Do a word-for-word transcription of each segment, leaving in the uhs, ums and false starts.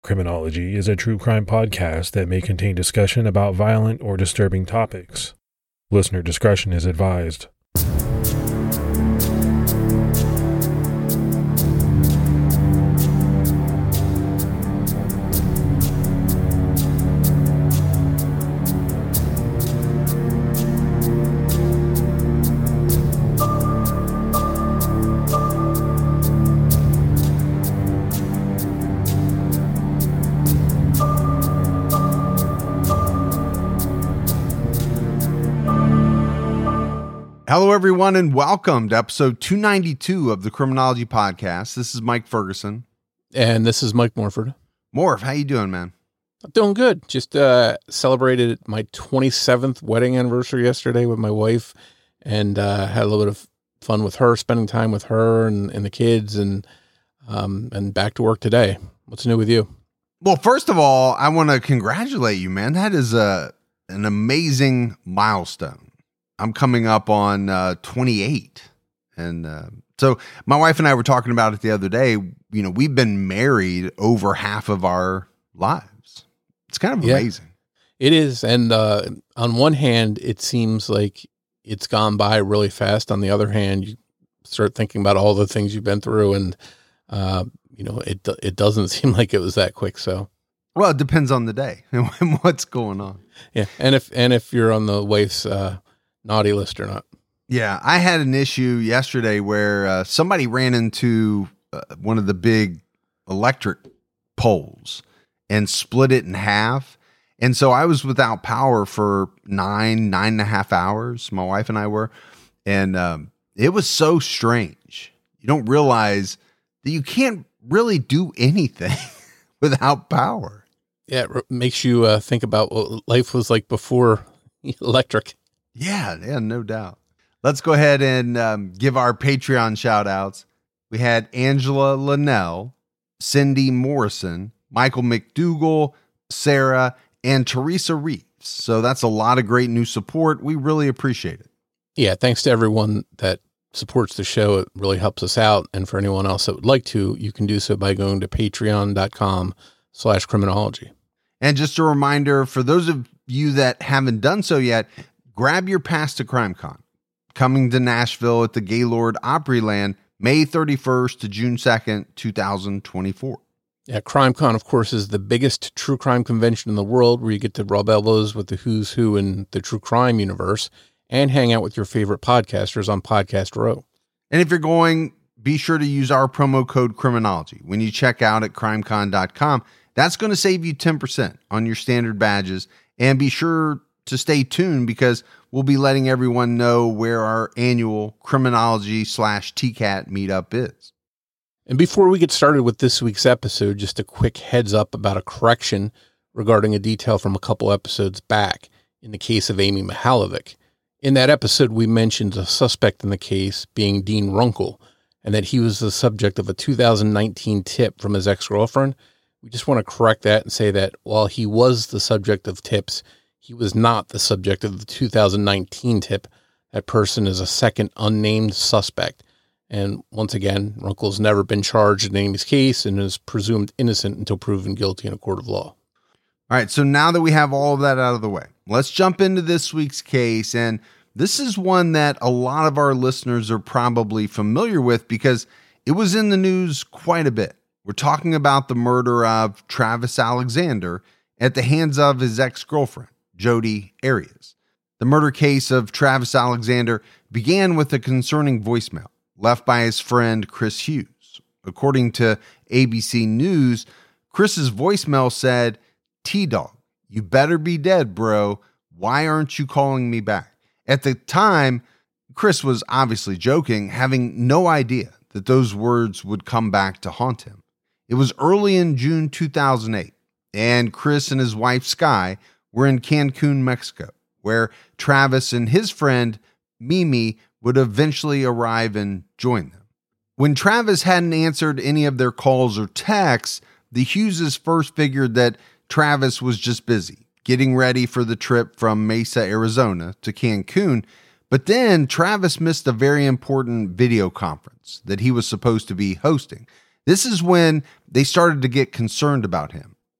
Criminology is a true crime podcast that may contain discussion about violent or disturbing topics. Listener discretion is advised. Hello, everyone, and welcome to episode two ninety-two of the Criminology Podcast. This is Mike Ferguson. And this is Mike Morford. Morph, how you doing, man? I'm doing good. Just uh, celebrated my twenty-seventh wedding anniversary yesterday with my wife, and uh, had a little bit of fun with her, spending time with her and, and the kids, and um, and back to work today. What's new with you? Well, first of all, I want to congratulate you, man. That is a an amazing milestone. I'm coming up on uh, twenty-eight. And uh, so my wife and I were talking about it the other day. You know, we've been married over half of our lives. It's kind of yeah, amazing. It is. And uh, on one hand, it seems like it's gone by really fast. On the other hand, you start thinking about all the things you've been through, and, uh, you know, it it doesn't seem like it was that quick. So, well, it depends on the day and what's going on. Yeah. And if, and if you're on the wife's uh, naughty list or not. Yeah, I had an issue yesterday where uh, somebody ran into uh, one of the big electric poles and split it in half. And so I was without power for nine, nine and a half hours. My wife and I were. And um, it was so strange. You don't realize that you can't really do anything without power. Yeah, it makes you uh, think about what life was like before electric. Yeah, yeah, no doubt. Let's go ahead and um, give our Patreon shout outs. We had Angela Linnell, Cindy Morrison, Michael McDougall, Sarah, and Teresa Reeves. So that's a lot of great new support. We really appreciate it. Yeah, thanks to everyone that supports the show. It really helps us out. And for anyone else that would like to, you can do so by going to patreon.com slash criminology. And just a reminder, for those of you that haven't done so yet, grab your pass to CrimeCon, coming to Nashville at the Gaylord Opryland, May thirty-first to June second, twenty twenty-four. Yeah, CrimeCon, of course, is the biggest true crime convention in the world, where you get to rub elbows with the who's who in the true crime universe and hang out with your favorite podcasters on Podcast Row. And if you're going, be sure to use our promo code Criminology when you check out at crimecon dot com. That's going to save you ten percent on your standard badges. And be sure to stay tuned, because we'll be letting everyone know where our annual Criminology slash T CAT meetup is. And before we get started with this week's episode, just a quick heads up about a correction regarding a detail from a couple episodes back in the case of Amy Mihalovic. In that episode, we mentioned a suspect in the case being Dean Runkle, and that he was the subject of a two thousand nineteen tip from his ex-girlfriend. We just want to correct that and say that while he was the subject of tips, he was not the subject of the two thousand nineteen tip. That person is a second unnamed suspect. And once again, Runkle's never been charged in Amy's case and is presumed innocent until proven guilty in a court of law. All right, so now that we have all of that out of the way, let's jump into this week's case. And this is one that a lot of our listeners are probably familiar with because it was in the news quite a bit. We're talking about the murder of Travis Alexander at the hands of his ex-girlfriend, Jodi Arias. The murder case of Travis Alexander began with a concerning voicemail left by his friend Chris Hughes. According to A B C News, Chris's voicemail said, "T-Dog, you better be dead, bro. Why aren't you calling me back?" At the time, Chris was obviously joking, having no idea that those words would come back to haunt him. It was early in June two thousand eight, and Chris and his wife Sky were in Cancun, Mexico, where Travis and his friend Mimi would eventually arrive and join them. When Travis hadn't answered any of their calls or texts, the Hugheses first figured that Travis was just busy, getting ready for the trip from Mesa, Arizona to Cancun. But then Travis missed a very important video conference that he was supposed to be hosting. This is when they started to get concerned about him,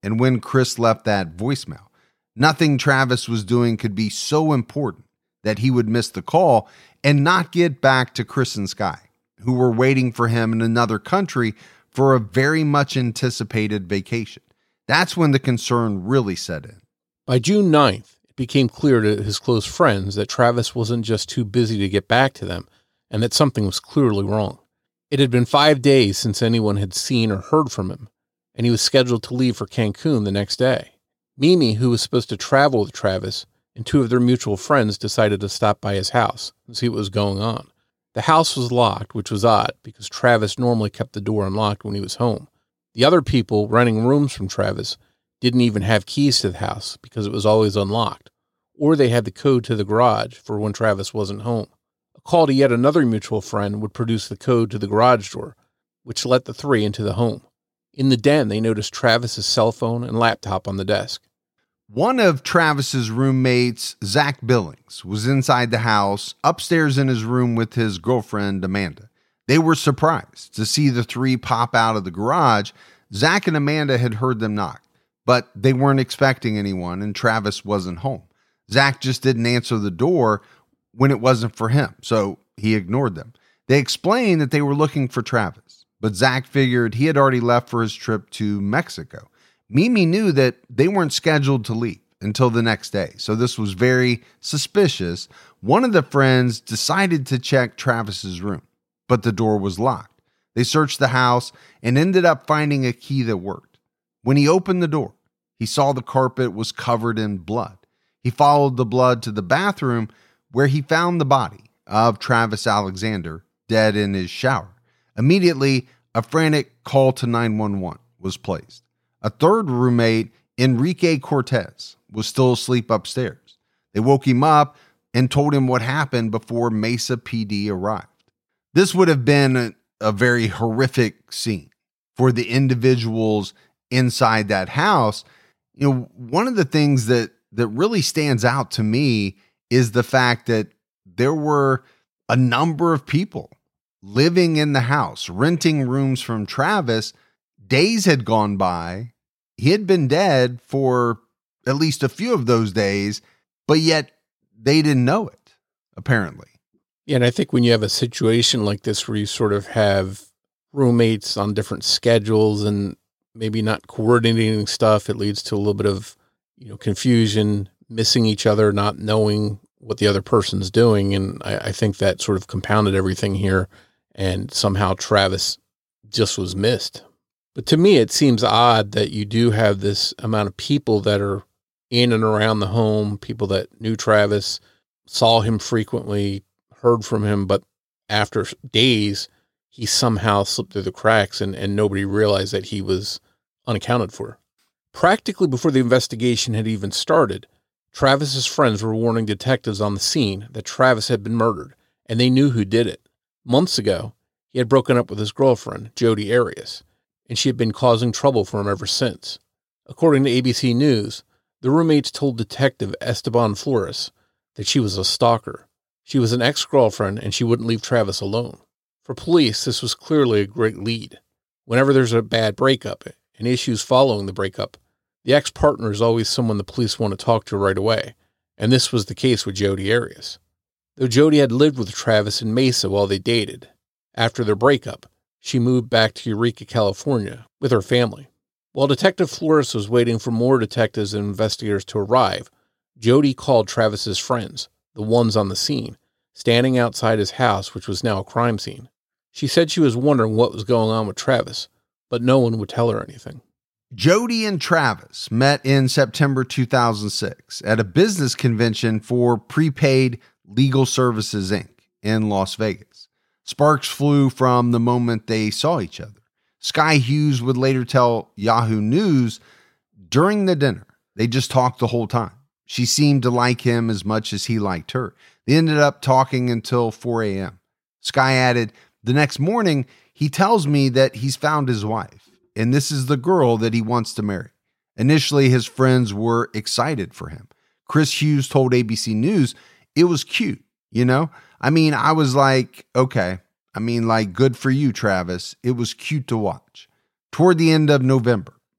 and when Chris left that voicemail. Nothing Travis was doing could be so important that he would miss the call and not get back to Chris and Sky, who were waiting for him in another country for a very much anticipated vacation. That's when the concern really set in. By June ninth, it became clear to his close friends that Travis wasn't just too busy to get back to them, and that something was clearly wrong. It had been five days since anyone had seen or heard from him, and he was scheduled to leave for Cancun the next day. Mimi, who was supposed to travel with Travis, and two of their mutual friends decided to stop by his house and see what was going on. The house was locked, which was odd because Travis normally kept the door unlocked when he was home. The other people renting rooms from Travis didn't even have keys to the house because it was always unlocked, or they had the code to the garage for when Travis wasn't home. A call to yet another mutual friend would produce the code to the garage door, which let the three into the home. In the den, they noticed Travis's cell phone and laptop on the desk. One of Travis's roommates, Zach Billings, was inside the house, upstairs in his room with his girlfriend, Amanda. They were surprised to see the three pop out of the garage. Zach and Amanda had heard them knock, but they weren't expecting anyone, and Travis wasn't home. Zach just didn't answer the door when it wasn't for him, so he ignored them. They explained that they were looking for Travis, but Zach figured he had already left for his trip to Mexico. Mimi knew that they weren't scheduled to leave until the next day, so this was very suspicious. One of the friends decided to check Travis's room, but the door was locked. They searched the house and ended up finding a key that worked. When he opened the door, he saw the carpet was covered in blood. He followed the blood to the bathroom where he found the body of Travis Alexander dead in his shower. Immediately, a frantic call to nine one one was placed. A third roommate, Enrique Cortez, was still asleep upstairs. They woke him up and told him what happened before Mesa P D arrived. This would have been a, a very horrific scene for the individuals inside that house. You know, one of the things that, that really stands out to me is the fact that there were a number of people living in the house, renting rooms from Travis. Days had gone by. He had been dead for at least a few of those days, but yet they didn't know it, apparently. Yeah, and I think when you have a situation like this where you sort of have roommates on different schedules and maybe not coordinating stuff, it leads to a little bit of, you know, confusion, missing each other, not knowing what the other person's doing. And I, I think that sort of compounded everything here. And somehow Travis just was missed. But to me, it seems odd that you do have this amount of people that are in and around the home, people that knew Travis, saw him frequently, heard from him, but after days, he somehow slipped through the cracks and, and nobody realized that he was unaccounted for. Practically before the investigation had even started, Travis's friends were warning detectives on the scene that Travis had been murdered, and they knew who did it. Months ago, he had broken up with his girlfriend, Jodi Arias, and she had been causing trouble for him ever since. According to A B C News, the roommates told Detective Esteban Flores that she was a stalker. She was an ex-girlfriend, and she wouldn't leave Travis alone. For police, this was clearly a great lead. Whenever there's a bad breakup and issues following the breakup, the ex-partner is always someone the police want to talk to right away, and this was the case with Jodi Arias. Though Jodi had lived with Travis in Mesa while they dated, after their breakup, she moved back to Eureka, California, with her family. While Detective Flores was waiting for more detectives and investigators to arrive, Jodi called Travis's friends, the ones on the scene, standing outside his house, which was now a crime scene. She said she was wondering what was going on with Travis, but no one would tell her anything. Jodi and Travis met in September two thousand six at a business convention for Prepaid Legal Services, Incorporated in Las Vegas. Sparks flew from the moment they saw each other. Sky Hughes would later tell Yahoo News, during the dinner, they just talked the whole time. She seemed to like him as much as he liked her. They ended up talking until four a.m. Sky added, the next morning, he tells me that he's found his wife, and this is the girl that he wants to marry. Initially, his friends were excited for him. Chris Hughes told A B C News, it was cute, you know? I mean, I was like, okay. I mean, like, good for you, Travis. It was cute to watch. Toward the end of November,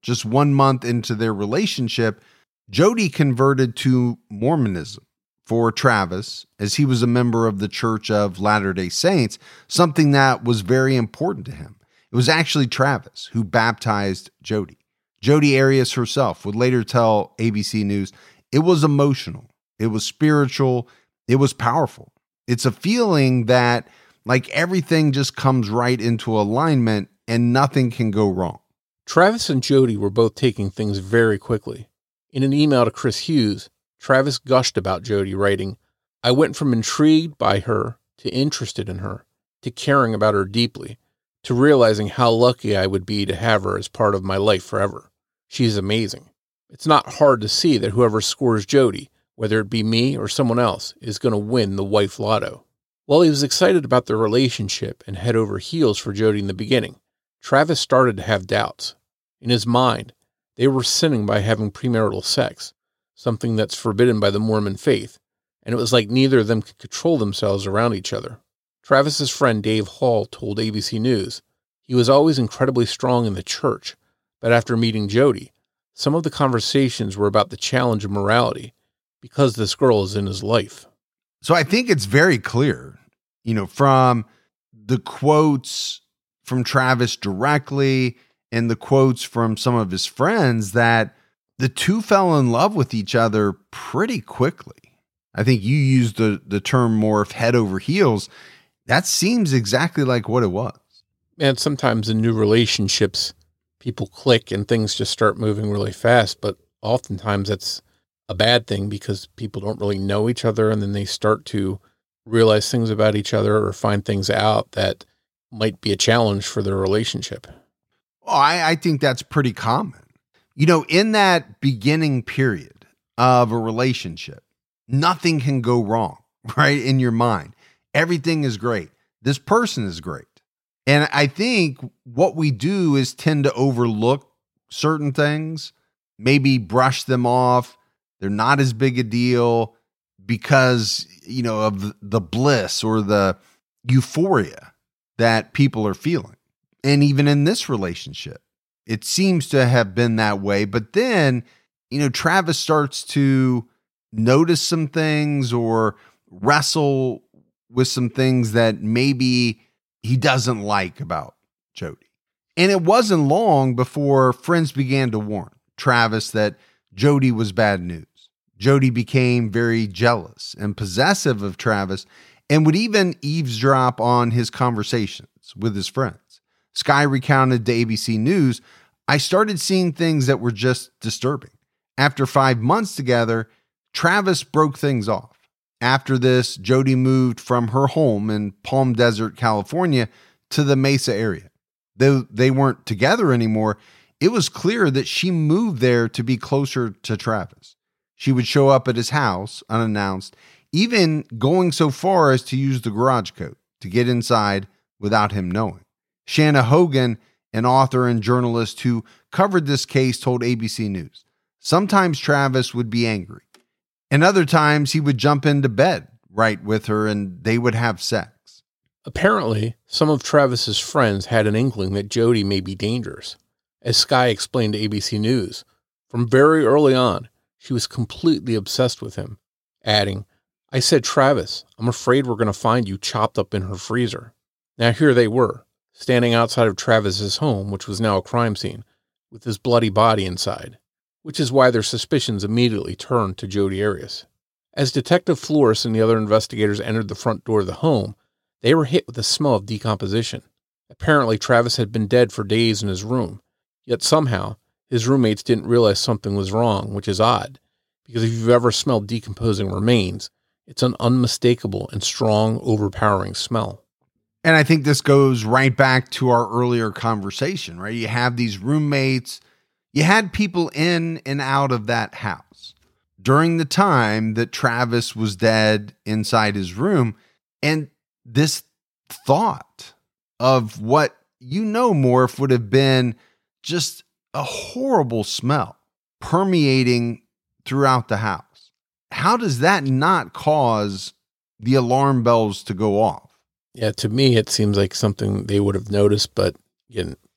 just one month into their relationship, Jody converted to Mormonism for Travis, as he was a member of the Church of Latter-day Saints, something that was very important to him. It was actually Travis who baptized Jody. Jody Arias herself would later tell A B C News, it was emotional, it was spiritual, it was powerful. It's a feeling that like everything just comes right into alignment and nothing can go wrong. Travis and Jody were both taking things very quickly. In an email to Chris Hughes, Travis gushed about Jody, writing, "I went from intrigued by her to interested in her, to caring about her deeply, to realizing how lucky I would be to have her as part of my life forever. She's amazing. It's not hard to see that whoever scores Jody, whether it be me or someone else, is going to win the wife lotto." While he was excited about their relationship and head over heels for Jody in the beginning, Travis started to have doubts. In his mind, they were sinning by having premarital sex, something that's forbidden by the Mormon faith, and it was like neither of them could control themselves around each other. Travis's friend Dave Hall told A B C News he was always incredibly strong in the church, but after meeting Jody, some of the conversations were about the challenge of morality because this girl is in his life. So I think it's very clear, you know, from the quotes from Travis directly and the quotes from some of his friends that the two fell in love with each other pretty quickly. I think you used the, the term more of head over heels. That seems exactly like what it was. And sometimes in new relationships, people click and things just start moving really fast, but oftentimes that's a bad thing because people don't really know each other, and then they start to realize things about each other or find things out that might be a challenge for their relationship. Oh, I, I think that's pretty common. You know, in that beginning period of a relationship, nothing can go wrong, right? In your mind, everything is great. This person is great. And I think what we do is tend to overlook certain things, maybe brush them off. They're not as big a deal because, you know, of the bliss or the euphoria that people are feeling. And even in this relationship, it seems to have been that way. But then, you know, Travis starts to notice some things or wrestle with some things that maybe he doesn't like about Jody. And it wasn't long before friends began to warn Travis that Jody was bad news. Jody became very jealous and possessive of Travis and would even eavesdrop on his conversations with his friends. Sky recounted to A B C News, "I started seeing things that were just disturbing. After five months together, Travis broke things off. After this, Jody moved from her home in Palm Desert, California, to the Mesa area. Though they weren't together anymore, it was clear that she moved there to be closer to Travis. She would show up at his house unannounced, even going so far as to use the garage code to get inside without him knowing." Shanna Hogan, an author and journalist who covered this case, told A B C News, "Sometimes Travis would be angry, and other times he would jump into bed right with her and they would have sex." Apparently, some of Travis's friends had an inkling that Jody may be dangerous. As Sky explained to A B C News, from very early on, she was completely obsessed with him, adding, "I said, Travis, I'm afraid we're going to find you chopped up in her freezer." Now here they were, standing outside of Travis's home, which was now a crime scene, with his bloody body inside, which is why their suspicions immediately turned to Jody Arias. As Detective Flores and the other investigators entered the front door of the home, they were hit with the smell of decomposition. Apparently, Travis had been dead for days in his room, yet somehow his roommates didn't realize something was wrong, which is odd, because if you've ever smelled decomposing remains, it's an unmistakable and strong, overpowering smell. And I think this goes right back to our earlier conversation, right? You have these roommates, you had people in and out of that house during the time that Travis was dead inside his room. And this thought of what, you know, Morph, would have been just a horrible smell permeating throughout the house. How does that not cause the alarm bells to go off? Yeah, to me, it seems like something they would have noticed, but again,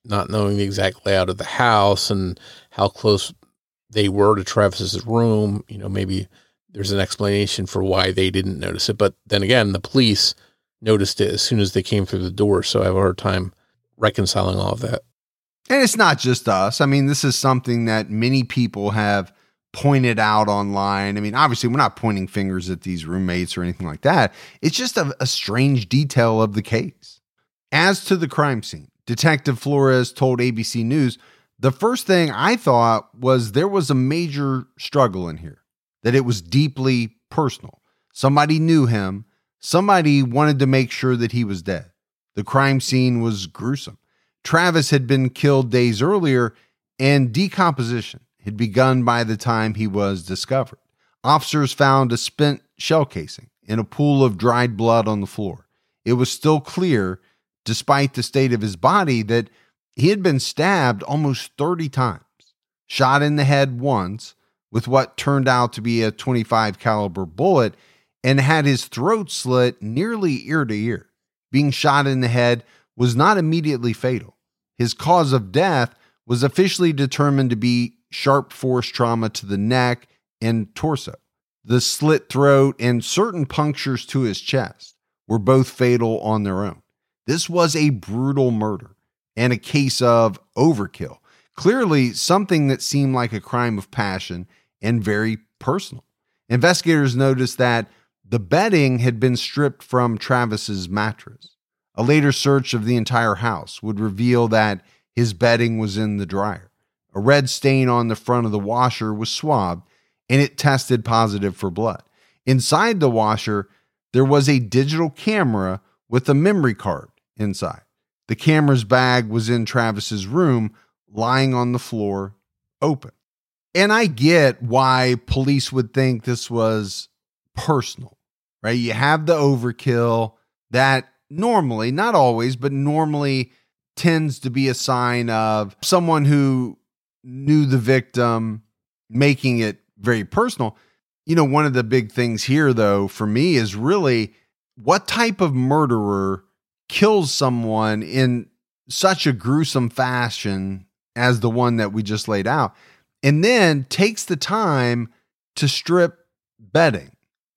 not knowing the exact layout of the house and how close they were to Travis's room. You know, maybe there's an explanation for why they didn't notice it. But then again, the police noticed it as soon as they came through the door. So I have a hard time reconciling all of that. And it's not just us. I mean, this is something that many people have pointed out online. I mean, obviously, we're not pointing fingers at these roommates or anything like that. It's just a, a strange detail of the case. As to the crime scene, Detective Flores told A B C News, the first thing I thought was there was a major struggle in here, that it was deeply personal. Somebody knew him. Somebody wanted to make sure that he was dead. The crime scene was gruesome. Travis had been killed days earlier, and decomposition had begun by the time he was discovered. Officers found a spent shell casing in a pool of dried blood on the floor. It was still clear, despite the state of his body, that he had been stabbed almost thirty times, shot in the head once with what turned out to be a twenty-five caliber bullet, and had his throat slit nearly ear to ear. Being shot in the head was not immediately fatal. His cause of death was officially determined to be sharp force trauma to the neck and torso. The slit throat and certain punctures to his chest were both fatal on their own. This was a brutal murder and a case of overkill. Clearly something that seemed like a crime of passion and very personal. Investigators noticed that the bedding had been stripped from Travis's mattress. A later search of the entire house would reveal that his bedding was in the dryer. A red stain on the front of the washer was swabbed, and it tested positive for blood. Inside the washer, there was a digital camera with a memory card inside. The camera's bag was in Travis's room, lying on the floor, open. And I get why police would think this was personal, right? You have the overkill that normally, not always, but normally tends to be a sign of someone who knew the victim, making it very personal. You know, one of the big things here, though, for me is really what type of murderer kills someone in such a gruesome fashion as the one that we just laid out, and then takes the time to strip bedding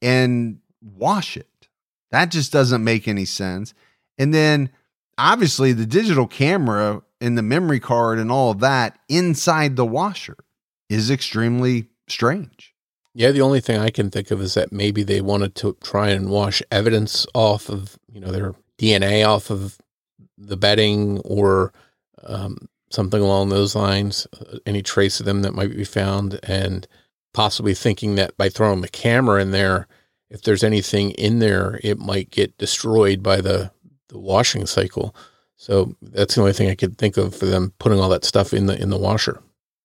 and wash it. That just doesn't make any sense. And then obviously the digital camera and the memory card and all of that inside the washer is extremely strange. Yeah, the only thing I can think of is that maybe they wanted to try and wash evidence off of, you know, their D N A off of the bedding or um, something along those lines, uh, any trace of them that might be found, and possibly thinking that by throwing the camera in there, if there's anything in there, it might get destroyed by the, the washing cycle. So that's the only thing I could think of for them putting all that stuff in the in the washer.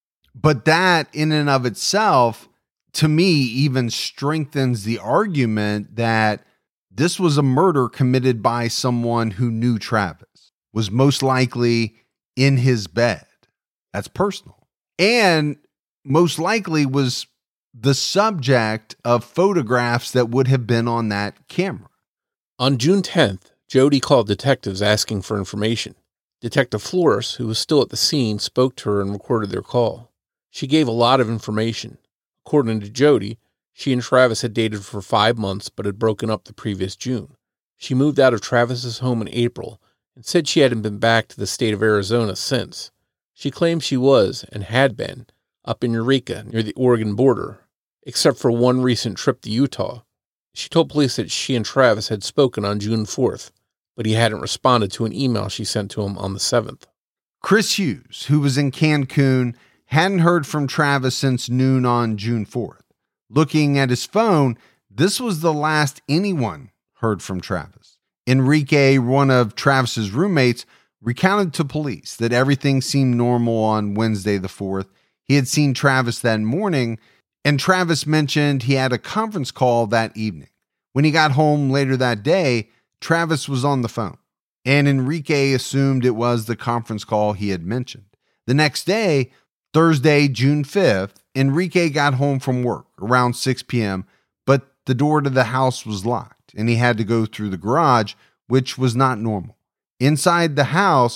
But that in and of itself, to me, even strengthens the argument that this was a murder committed by someone who knew Travis, was most likely in his bed. That's personal. And most likely was the subject of photographs that would have been on that camera. On June tenth, Jody called detectives asking for information. Detective Flores, who was still at the scene, spoke to her and recorded their call. She gave a lot of information. According to Jody, she and Travis had dated for five months but had broken up the previous June. She moved out of Travis's home in April and said she hadn't been back to the state of Arizona since. She claimed she was, and had been, up in Eureka near the Oregon border, except for one recent trip to Utah. She told police that she and Travis had spoken on June fourth, but he hadn't responded to an email she sent to him on the seventh. Chris Hughes, who was in Cancun, hadn't heard from Travis since noon on June fourth. Looking at his phone, this was the last anyone heard from Travis. Enrique, one of Travis's roommates, recounted to police that everything seemed normal on Wednesday the fourth. He had seen Travis that morning, and Travis mentioned he had a conference call that evening. When he got home later that day, Travis was on the phone, and Enrique assumed it was the conference call he had mentioned. The next day, Thursday, June fifth, Enrique got home from work around six p.m., but the door to the house was locked, and he had to go through the garage, which was not normal. Inside the house,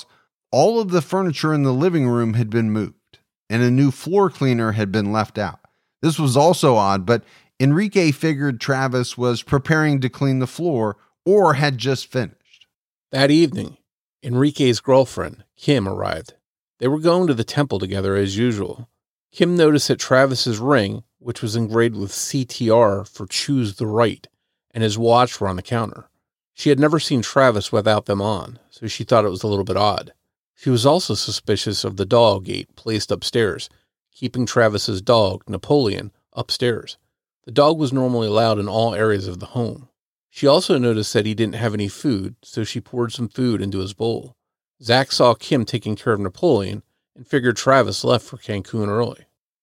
all of the furniture in the living room had been moved, and a new floor cleaner had been left out. This was also odd, but Enrique figured Travis was preparing to clean the floor or had just finished. That evening, Enrique's girlfriend, Kim, arrived. They were going to the temple together as usual. Kim noticed that Travis's ring, which was engraved with C T R for Choose the Right, and his watch were on the counter. She had never seen Travis without them on, so she thought it was a little bit odd. She was also suspicious of the dog gate placed upstairs, keeping Travis's dog, Napoleon, upstairs. The dog was normally allowed in all areas of the home. She also noticed that he didn't have any food, so she poured some food into his bowl. Zach saw Kim taking care of Napoleon and figured Travis left for Cancun early.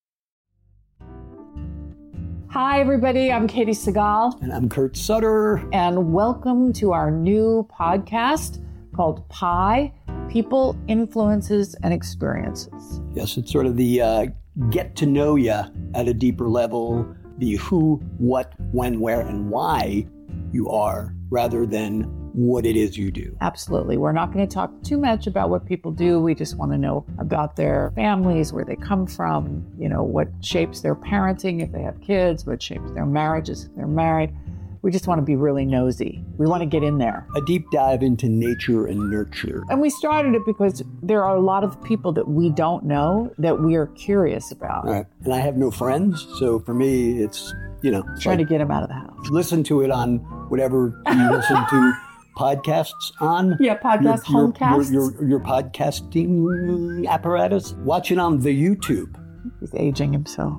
Hi, everybody. I'm Katie Segal. And I'm Kurt Sutter. And welcome to our new podcast called Pi, People, Influences, and Experiences. Yes, it's sort of the uh, get to know you at a deeper level, the who, what, when, where, and why you are, rather than what it is you do. Absolutely. We're not going to talk too much about what people do. We just want to know about their families, where they come from, you know, what shapes their parenting if they have kids, what shapes their marriages if they're married. We just want to be really nosy. We want to get in there. A deep dive into nature and nurture. And we started it because there are a lot of people that we don't know that we are curious about. Right. And I have no friends, so for me, it's, you know. Trying like, to get them out of the house. Listen to it on whatever you listen to podcasts on. Yeah, podcast, your, homecasts. Your, your, your podcasting apparatus. Watch it on the YouTube. He's aging himself.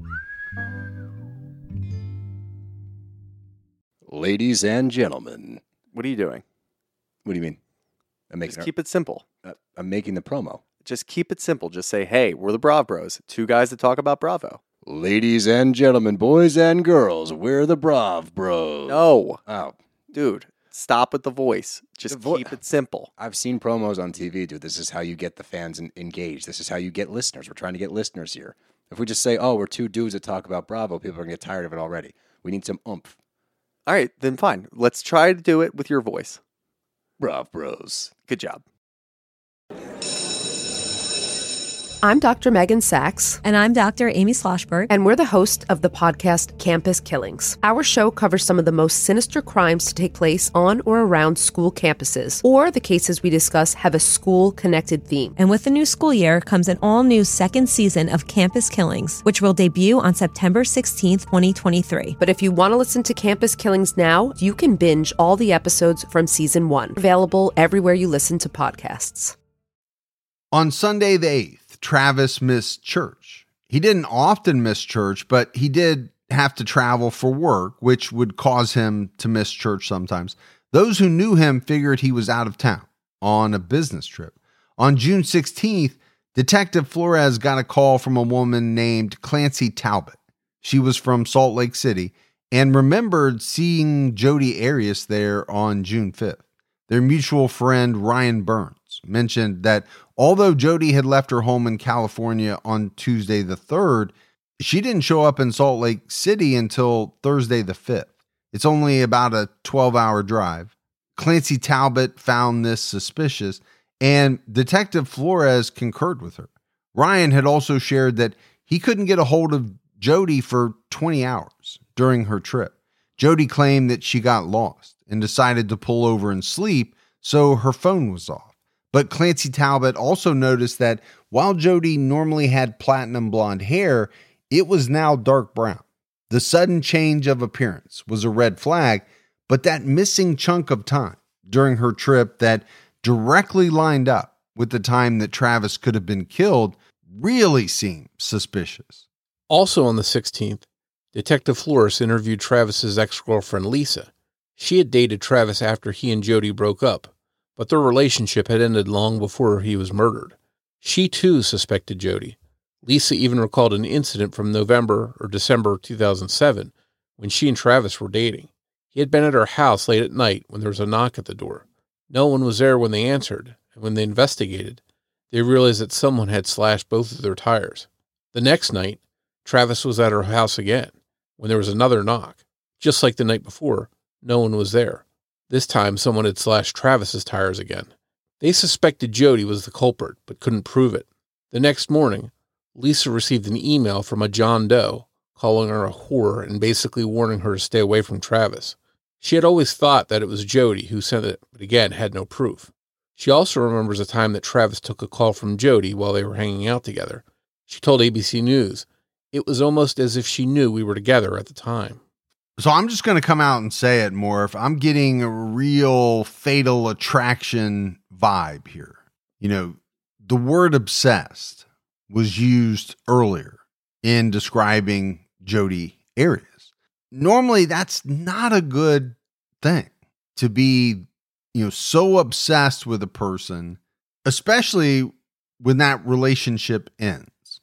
Ladies and gentlemen. What are you doing? What do you mean? I'm making Just keep it simple. Uh, I'm making the promo. Just keep it simple. Just say, hey, we're the Brav Bros. Two guys that talk about Bravo. Ladies and gentlemen, boys and girls, we're the Brav Bros. No. Oh. Dude, stop with the voice. Just the vo- keep it simple. I've seen promos on T V, dude. This is how you get the fans in- engaged. This is how you get listeners. We're trying to get listeners here. If we just say, oh, we're two dudes that talk about Bravo, people are going to get tired of it already. We need some oomph. All right, then fine. Let's try to do it with your voice. Brav Bros. Good job. I'm Doctor Megan Sachs. And I'm Doctor Amy Schlossberg. And we're the host of the podcast Campus Killings. Our show covers some of the most sinister crimes to take place on or around school campuses, or the cases we discuss have a school-connected theme. And with the new school year comes an all-new second season of Campus Killings, which will debut on September sixteenth, twenty twenty-three. But if you want to listen to Campus Killings now, you can binge all the episodes from season one. Available everywhere you listen to podcasts. On Sunday the eighth, Travis missed church. He didn't often miss church, but he did have to travel for work, which would cause him to miss church sometimes. Those who knew him figured he was out of town on a business trip. On June sixteenth, Detective Flores got a call from a woman named Clancy Talbot. She was from Salt Lake City and remembered seeing Jodi Arias there on June fifth. Their mutual friend, Ryan Burns, mentioned that although Jodi had left her home in California on Tuesday the third, she didn't show up in Salt Lake City until Thursday the fifth. It's only about a twelve-hour drive. Clancy Talbot found this suspicious, and Detective Flores concurred with her. Ryan had also shared that he couldn't get a hold of Jodi for twenty hours during her trip. Jodi claimed that she got lost and decided to pull over and sleep, so her phone was off. But Clancy Talbot also noticed that while Jodi normally had platinum blonde hair, it was now dark brown. The sudden change of appearance was a red flag, but that missing chunk of time during her trip that directly lined up with the time that Travis could have been killed really seemed suspicious. Also on the sixteenth, Detective Flores interviewed Travis's ex-girlfriend Lisa. She had dated Travis after he and Jodi broke up, but their relationship had ended long before he was murdered. She too suspected Jodi. Lisa even recalled an incident from November or December two thousand seven when she and Travis were dating. He had been at her house late at night when there was a knock at the door. No one was there when they answered, and when they investigated, they realized that someone had slashed both of their tires. The next night, Travis was at her house again when there was another knock. Just like the night before, no one was there. This time, someone had slashed Travis's tires again. They suspected Jody was the culprit, but couldn't prove it. The next morning, Lisa received an email from a John Doe calling her a whore and basically warning her to stay away from Travis. She had always thought that it was Jody who sent it, but again had no proof. She also remembers a time that Travis took a call from Jody while they were hanging out together. She told A B C News, "It was almost as if she knew we were together at the time." So I'm just going to come out and say it, Morph. I'm getting a real Fatal Attraction vibe here. You know, the word obsessed was used earlier in describing Jodi Arias. Normally, that's not a good thing to be, you know, so obsessed with a person, especially when that relationship ends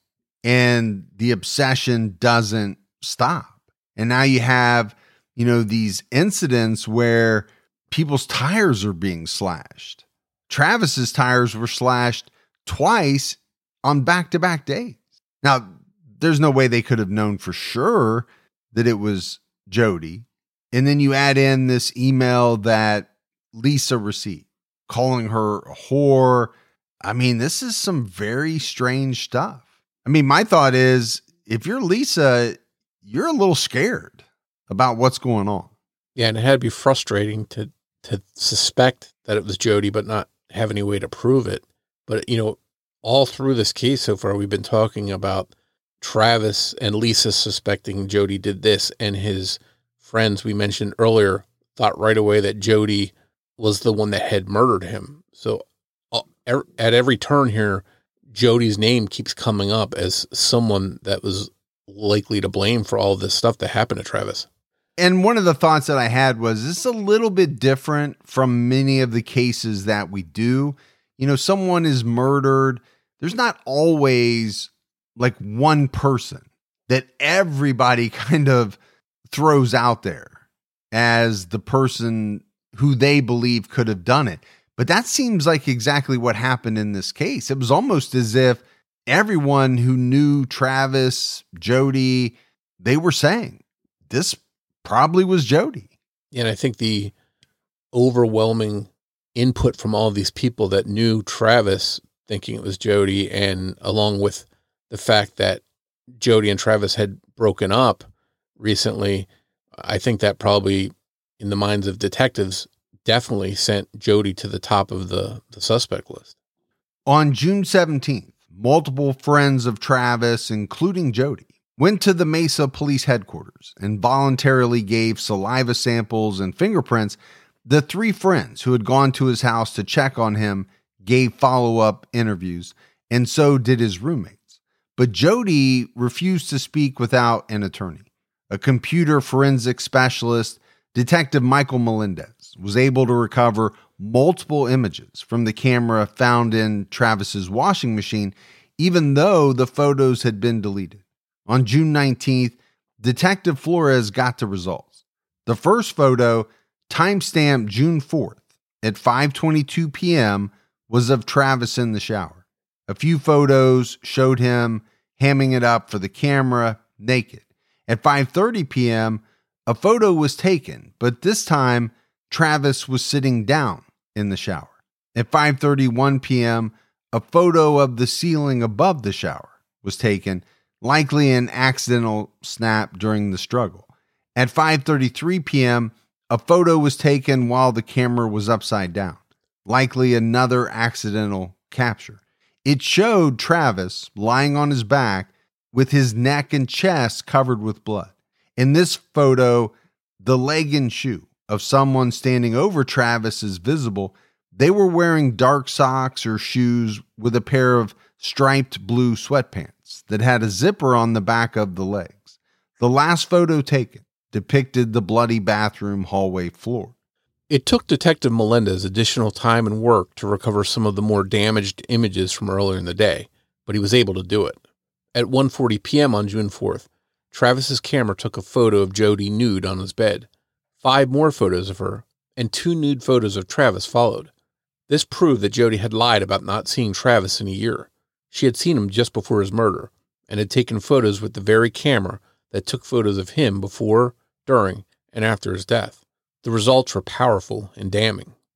and the obsession doesn't stop. And now you have, you know, these incidents where people's tires are being slashed. Travis's tires were slashed twice on back-to-back days. Now, there's no way they could have known for sure that it was Jody. And then you add in this email that Lisa received, calling her a whore. I mean, this is some very strange stuff. I mean, my thought is, if you're Lisa, you're a little scared about what's going on. Yeah, and it had to be frustrating to to suspect that it was Jody, but not have any way to prove it. But, you know, all through this case so far, we've been talking about Travis and Lisa suspecting Jody did this, and his friends we mentioned earlier thought right away that Jody was the one that had murdered him. So uh, er, at every turn here, Jody's name keeps coming up as someone that was likely to blame for all of this stuff that happened to Travis. And one of the thoughts that I had was, this is a little bit different from many of the cases that we do. You know, someone is murdered. There's not always like one person that everybody kind of throws out there as the person who they believe could have done it. But that seems like exactly what happened in this case. It was almost as if everyone who knew Travis, Jody, they were saying this probably was Jody. And I think the overwhelming input from all these people that knew Travis thinking it was Jody, and along with the fact that Jody and Travis had broken up recently, I think that probably in the minds of detectives definitely sent Jody to the top of the, the suspect list. On June seventeenth, multiple friends of Travis, including Jody, went to the Mesa Police Headquarters and voluntarily gave saliva samples and fingerprints. The three friends who had gone to his house to check on him gave follow-up interviews, and so did his roommates. But Jody refused to speak without an attorney. A computer forensic specialist, Detective Michael Melendez, was able to recover multiple images from the camera found in Travis's washing machine, even though the photos had been deleted. On June nineteenth, Detective Flores got the results. The first photo, timestamped June fourth at five twenty-two p.m., was of Travis in the shower. A few photos showed him hamming it up for the camera naked. At five thirty p.m., a photo was taken, but this time Travis was sitting down in the shower. At five thirty-one p.m., a photo of the ceiling above the shower was taken, likely an accidental snap during the struggle. At five thirty-three p.m., a photo was taken while the camera was upside down, likely another accidental capture. It showed Travis lying on his back with his neck and chest covered with blood. In this photo, the leg and shoe of someone standing over Travis is visible. They were wearing dark socks or shoes with a pair of striped blue sweatpants that had a zipper on the back of the legs. The last photo taken depicted the bloody bathroom hallway floor. It took Detective Melendez additional time and work to recover some of the more damaged images from earlier in the day, but he was able to do it. At one forty p.m. on June fourth, Travis's camera took a photo of Jody nude on his bed. Five more photos of her and two nude photos of Travis followed. This proved that Jody had lied about not seeing Travis in a year. She had seen him just before his murder and had taken photos with the very camera that took photos of him before, during, and after his death. The results were powerful and damning.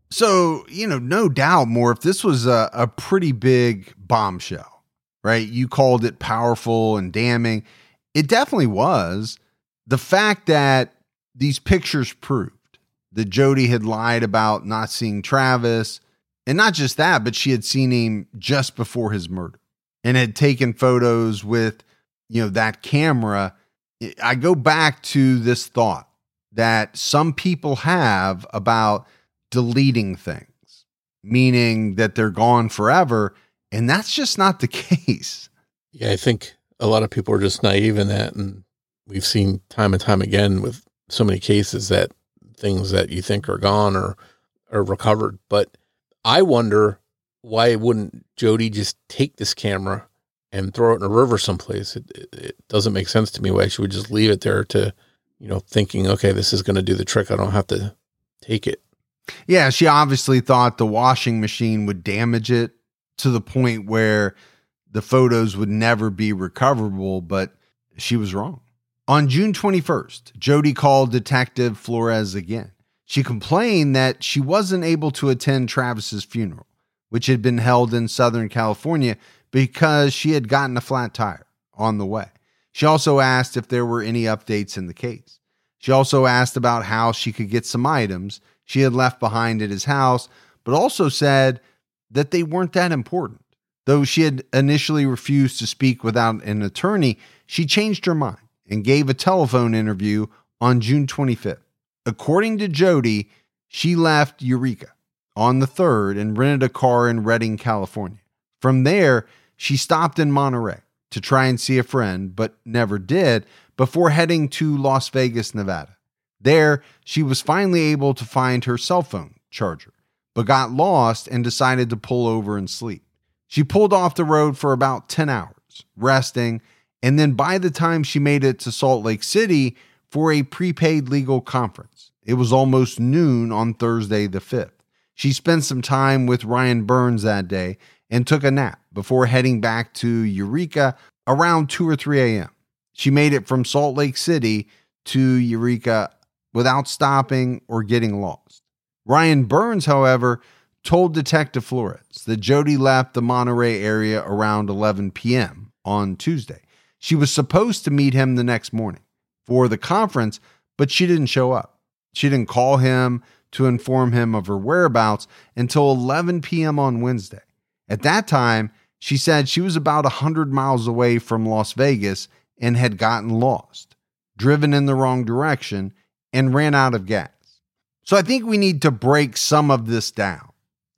So, you know, no doubt, more if this was a, a pretty big bombshell, right? You called it powerful and damning. It definitely was. The fact that these pictures proved that Jodi had lied about not seeing Travis, and not just that, but she had seen him just before his murder and had taken photos with, you know, that camera. I go back to this thought that some people have about deleting things, meaning that they're gone forever. And that's just not the case. Yeah, I think a lot of people are just naive in that. And we've seen time and time again with so many cases that things that you think are gone or are recovered. But I wonder, why wouldn't Jodi just take this camera and throw it in a river someplace? It, it, it doesn't make sense to me why she would just leave it there to, you know, thinking, okay, this is going to do the trick. I don't have to take it. Yeah, she obviously thought the washing machine would damage it to the point where the photos would never be recoverable, but she was wrong. On June twenty-first, Jodi called Detective Flores again. She complained that she wasn't able to attend Travis's funeral, which had been held in Southern California, because she had gotten a flat tire on the way. She also asked if there were any updates in the case. She also asked about how she could get some items she had left behind at his house, but also said that they weren't that important. Though she had initially refused to speak without an attorney, she changed her mind and gave a telephone interview on June twenty-fifth. According to Jodi, she left Eureka on the third and rented a car in Redding, California. From there, she stopped in Monterey to try and see a friend, but never did, before heading to Las Vegas, Nevada. There, she was finally able to find her cell phone charger, but got lost and decided to pull over and sleep. She pulled off the road for about ten hours, resting, and then by the time she made it to Salt Lake City for a prepaid legal conference, it was almost noon on Thursday the fifth. She spent some time with Ryan Burns that day and took a nap before heading back to Eureka around two or three a.m. She made it from Salt Lake City to Eureka without stopping or getting lost. Ryan Burns, however, told Detective Flores that Jodi left the Monterey area around eleven p.m. on Tuesday. She was supposed to meet him the next morning for the conference, but she didn't show up. She didn't call him to inform him of her whereabouts until eleven p.m. on Wednesday. At that time, she said she was about one hundred miles away from Las Vegas and had gotten lost, driven in the wrong direction, and ran out of gas. So I think we need to break some of this down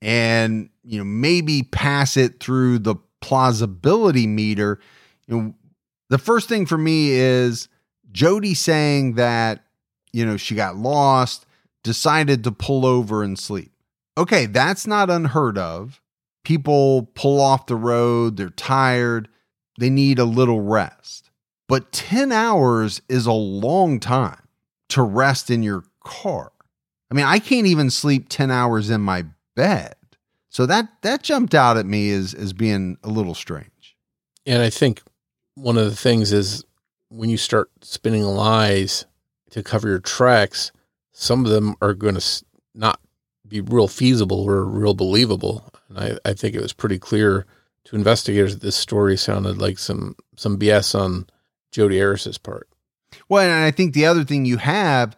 and, you know, maybe pass it through the plausibility meter. You know, the first thing for me is Jodi saying that, you know, she got lost, decided to pull over and sleep. Okay, that's not unheard of. People pull off the road, they're tired, they need a little rest. But ten hours is a long time to rest in your car. I mean, I can't even sleep ten hours in my bed. So that that jumped out at me as, as being a little strange. And I think one of the things is when you start spinning lies to cover your tracks, some of them are going to not be real feasible or real believable. And I, I think it was pretty clear to investigators that this story sounded like some, some B S on Jodi Arias's part. Well, and I think the other thing you have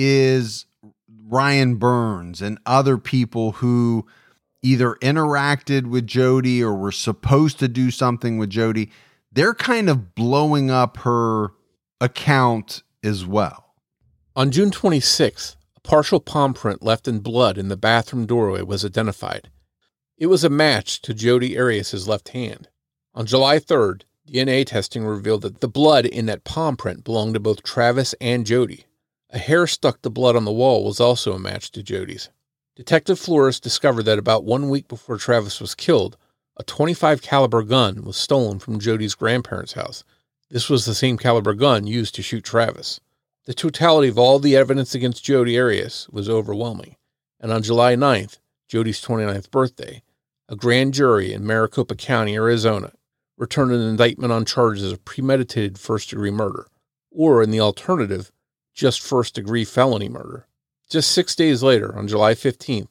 is Ryan Burns and other people who either interacted with Jodi or were supposed to do something with Jodi. They're kind of blowing up her account as well. On June twenty-sixth, a partial palm print left in blood in the bathroom doorway was identified. It was a match to Jodi Arias's left hand. On July third, D N A testing revealed that the blood in that palm print belonged to both Travis and Jodi. A hair stuck to blood on the wall was also a match to Jodi's. Detective Flores discovered that about one week before Travis was killed, a twenty-five caliber gun was stolen from Jodi's grandparents' house. This was the same caliber gun used to shoot Travis. The totality of all the evidence against Jodi Arias was overwhelming, and on July ninth, Jodi's twenty-ninth birthday, a grand jury in Maricopa County, Arizona, returned an indictment on charges of premeditated first-degree murder, or in the alternative, just first-degree felony murder. Just six days later, on July fifteenth,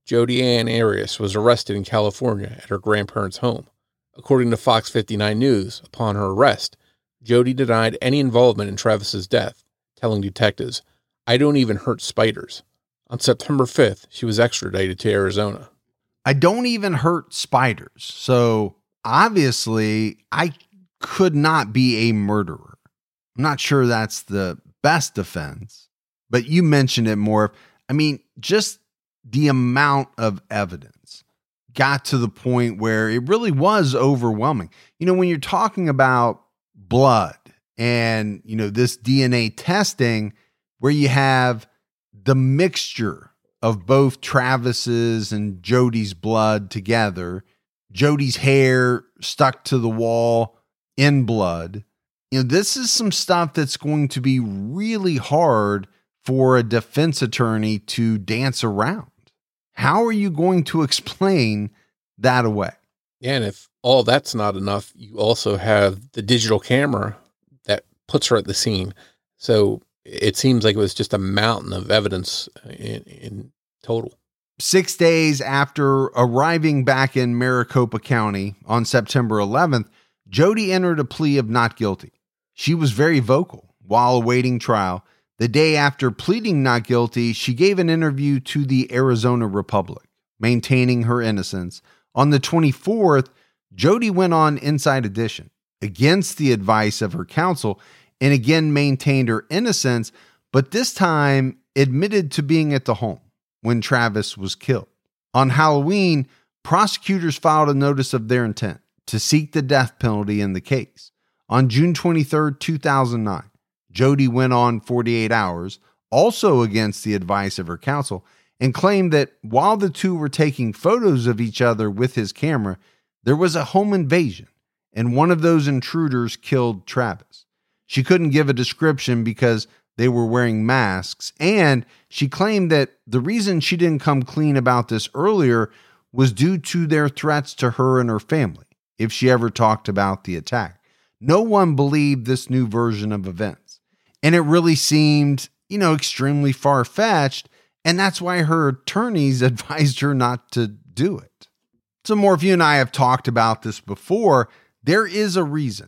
Jodi Ann Arias was arrested in California at her grandparents' home. According to Fox fifty-nine News, upon her arrest, Jodi denied any involvement in Travis's death, telling detectives, "I don't even hurt spiders." On September fifth, she was extradited to Arizona. I don't even hurt spiders. So obviously, I could not be a murderer. I'm not sure that's the best defense, but you mentioned it more. I mean, just the amount of evidence got to the point where it really was overwhelming. You know, when you're talking about blood and, you know, this D N A testing where you have the mixture of both Travis's and Jodi's blood together, Jodi's hair stuck to the wall in blood. You know, this is some stuff that's going to be really hard for a defense attorney to dance around. How are you going to explain that away? And if all that's not enough, you also have the digital camera that puts her at the scene. So it seems like it was just a mountain of evidence in, in total. Six days after arriving back in Maricopa County on September eleventh, Jodi entered a plea of not guilty. She was very vocal while awaiting trial. The day after pleading not guilty, she gave an interview to the Arizona Republic, maintaining her innocence. On the twenty-fourth, Jodi went on Inside Edition against the advice of her counsel and again maintained her innocence, but this time admitted to being at the home when Travis was killed. On Halloween, prosecutors filed a notice of their intent to seek the death penalty in the case. On June twenty-third, two thousand nine, Jodi went on forty-eight hours, also against the advice of her counsel, and claimed that while the two were taking photos of each other with his camera, there was a home invasion, and one of those intruders killed Travis. She couldn't give a description because they were wearing masks, and she claimed that the reason she didn't come clean about this earlier was due to their threats to her and her family if she ever talked about the attack. No one believed this new version of events, and it really seemed, you know, extremely far-fetched, and that's why her attorneys advised her not to do it. So, Morph, you and I have talked about this before. There is a reason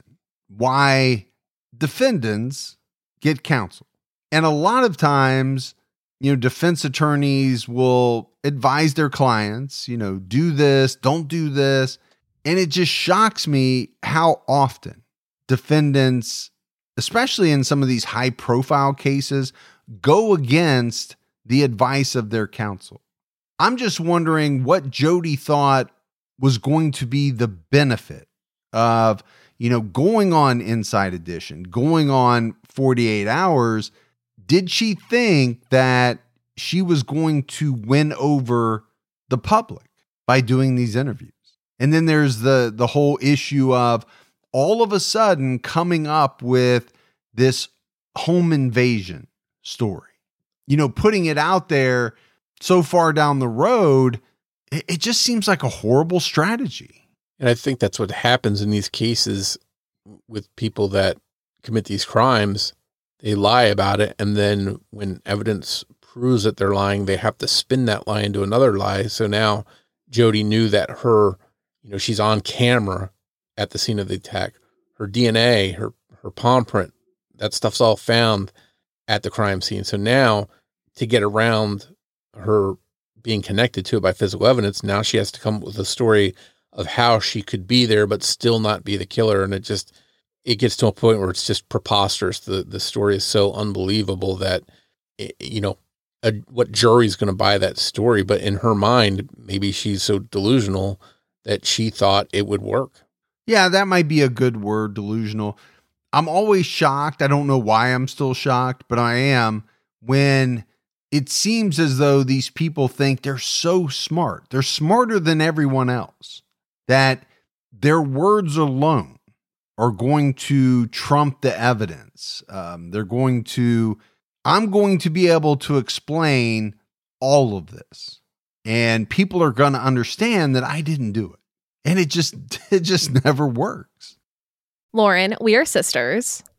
why defendants get counsel. And a lot of times, you know, defense attorneys will advise their clients, you know, do this, don't do this. And it just shocks me how often defendants, especially in some of these high profile cases, go against the advice of their counsel. I'm just wondering what Jodi thought was going to be the benefit of, you know, going on Inside Edition, going on forty-eight hours. Did she think that she was going to win over the public by doing these interviews? And then there's the, the whole issue of all of a sudden coming up with this home invasion story. You know, putting it out there so far down the road, it, it just seems like a horrible strategy. And I think that's what happens in these cases with people that commit these crimes. They lie about it, and then when evidence proves that they're lying, they have to spin that lie into another lie. So now Jodi knew that her, you know, she's on camera at the scene of the attack. Her D N A, her, her palm print, that stuff's all found at the crime scene. So now to get around her being connected to it by physical evidence, now she has to come up with a story of how she could be there, but still not be the killer. And it just, it gets to a point where it's just preposterous. The the story is so unbelievable that, it, you know, a, what jury's going to buy that story? But in her mind, maybe she's so delusional that she thought it would work. Yeah, that might be a good word, delusional. I'm always shocked. I don't know why I'm still shocked, but I am when it seems as though these people think they're so smart. They're smarter than everyone else, that their words alone are going to trump the evidence. Um, they're going to, I'm going to be able to explain all of this, and people are going to understand that I didn't do it. And it just, it just never works. Lauren, we are sisters.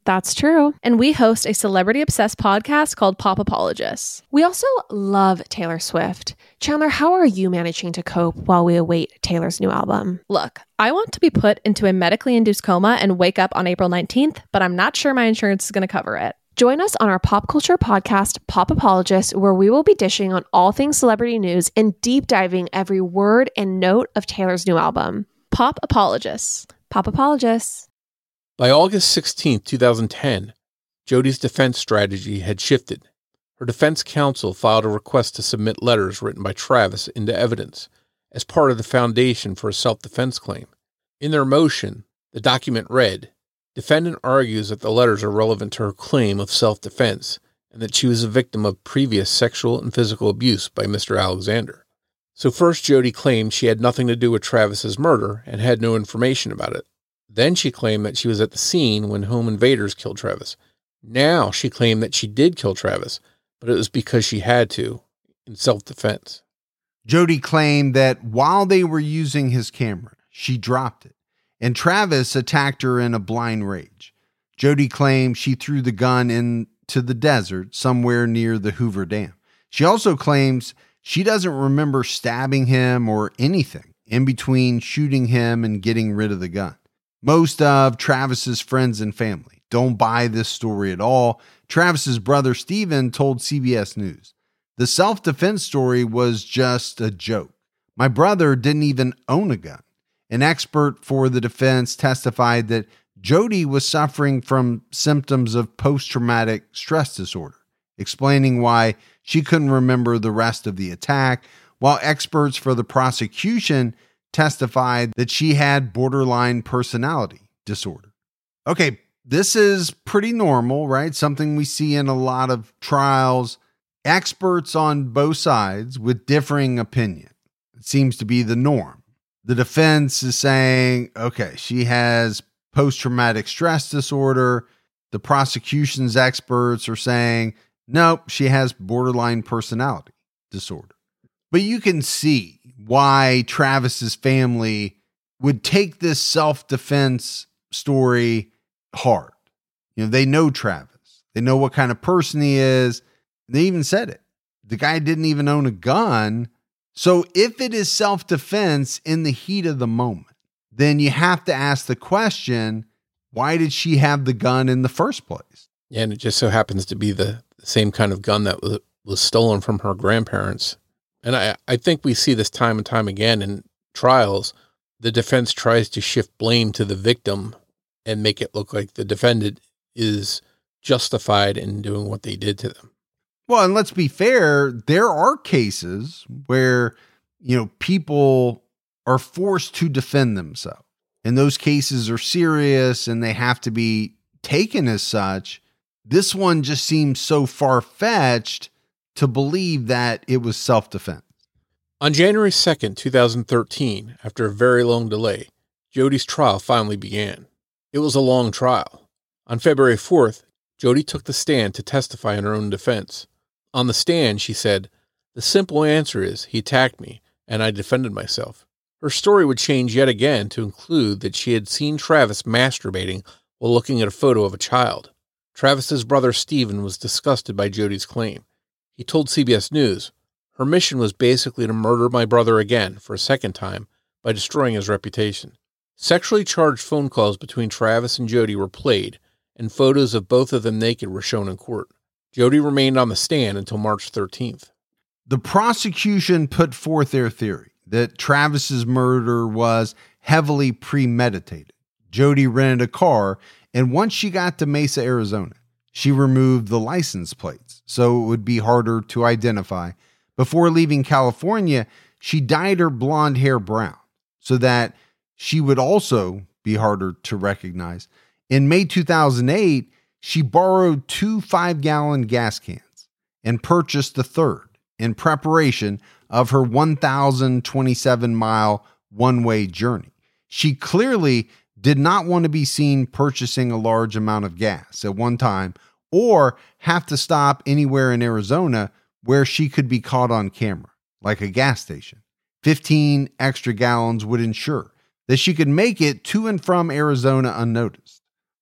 That's true. And we host a celebrity-obsessed podcast called Pop Apologists. We also love Taylor Swift. Chandler, how are you managing to cope while we await Taylor's new album? Look, I want to be put into a medically induced coma and wake up on April nineteenth, but I'm not sure my insurance is going to cover it. Join us on our pop culture podcast, Pop Apologists, where we will be dishing on all things celebrity news and deep diving every word and note of Taylor's new album. Pop Apologists. Pop Apologists. By August sixteenth, twenty ten, Jodi's defense strategy had shifted. Her defense counsel filed a request to submit letters written by Travis into evidence as part of the foundation for a self-defense claim. In their motion, the document read, "Defendant argues that the letters are relevant to her claim of self-defense and that she was a victim of previous sexual and physical abuse by Mister Alexander." So first, Jodi claimed she had nothing to do with Travis's murder and had no information about it. Then she claimed that she was at the scene when home invaders killed Travis. Now she claimed that she did kill Travis, but it was because she had to, in self-defense. Jodi claimed that while they were using his camera, she dropped it, and Travis attacked her in a blind rage. Jodi claimed she threw the gun into the desert somewhere near the Hoover Dam. She also claims she doesn't remember stabbing him or anything in between shooting him and getting rid of the gun. Most of Travis's friends and family don't buy this story at all. Travis's brother Steven told C B S News, "The self-defense story was just a joke. My brother didn't even own a gun." An expert for the defense testified that Jodi was suffering from symptoms of post-traumatic stress disorder, explaining why she couldn't remember the rest of the attack, while experts for the prosecution testified that she had borderline personality disorder. Okay, this is pretty normal, right? Something we see in a lot of trials. Experts on both sides with differing opinion. It seems to be the norm. The defense is saying, okay, she has post-traumatic stress disorder. The prosecution's experts are saying, nope, she has borderline personality disorder. But you can see why Travis's family would take this self-defense story hard. You know, they know Travis. They know what kind of person he is. They even said it. The guy didn't even own a gun. So if it is self-defense in the heat of the moment, then you have to ask the question, why did she have the gun in the first place? Yeah, and it just so happens to be the same kind of gun that was, was stolen from her grandparents. And I, I think we see this time and time again in trials. The defense tries to shift blame to the victim and make it look like the defendant is justified in doing what they did to them. Well, and let's be fair, there are cases where, you know, people are forced to defend themselves. And those cases are serious and they have to be taken as such. This one just seems so far-fetched to believe that it was self-defense. On January second, twenty thirteen, after a very long delay, Jodi's trial finally began. It was a long trial. On February fourth, Jodi took the stand to testify in her own defense. On the stand, she said, "The simple answer is he attacked me, and I defended myself." Her story would change yet again to include that she had seen Travis masturbating while looking at a photo of a child. Travis's brother Steven was disgusted by Jodi's claim. He told C B S News, "Her mission was basically to murder my brother again for a second time by destroying his reputation." Sexually charged phone calls between Travis and Jodi were played, and photos of both of them naked were shown in court. Jodi remained on the stand until March thirteenth. The prosecution put forth their theory that Travis's murder was heavily premeditated. Jodi rented a car, and once she got to Mesa, Arizona, she removed the license plates so it would be harder to identify. Before leaving California, she dyed her blonde hair brown so that she would also be harder to recognize. In May two thousand eight, she borrowed two five-gallon gas cans and purchased the third in preparation of her one thousand twenty-seven mile one-way journey. She clearly did not want to be seen purchasing a large amount of gas at one time or have to stop anywhere in Arizona where she could be caught on camera, like a gas station. fifteen extra gallons would ensure that she could make it to and from Arizona unnoticed.